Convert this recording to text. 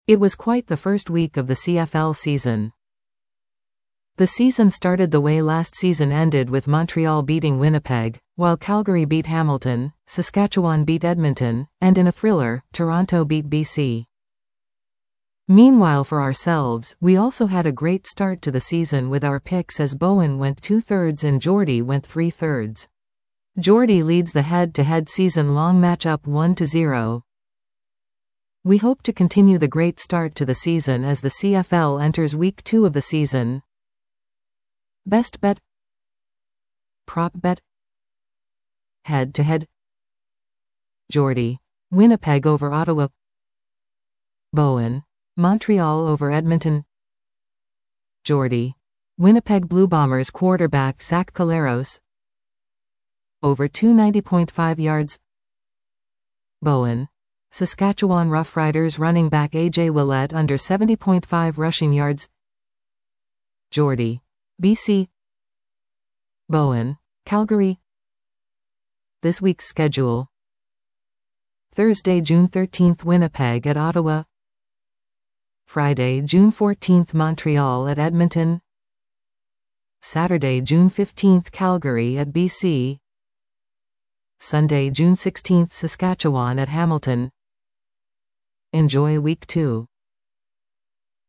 It was quite the first week of the CFL season. The season started the way last season ended, with Montreal beating Winnipeg, while Calgary beat Hamilton, Saskatchewan beat Edmonton, and in a thriller, Toronto beat BC. Meanwhile, for ourselves, we also had a great start to the season with our picks, as Bowen went 2/3 and Geordie went 3/3. Geordie leads the head-to-head season-long matchup 1-0. We hope to continue the great start to the season as the CFL enters Week 2 of the season. Best bet, prop bet, head-to-head. Geordie, Winnipeg over Ottawa. Bowen, Montreal over Edmonton. Geordie, Winnipeg Blue Bombers quarterback Zach Collaros over 290.5 yards. Bowen, Saskatchewan Roughriders running back AJ Ouellette under 70.5 rushing yards. Geordie, BC. Bowen, Calgary. This week's schedule: Thursday, June 13th, Winnipeg at Ottawa. Friday, June 14th, Montreal at Edmonton. Saturday, June 15th, Calgary at BC. Sunday, June 16th, Saskatchewan at Hamilton. Enjoy Week 2.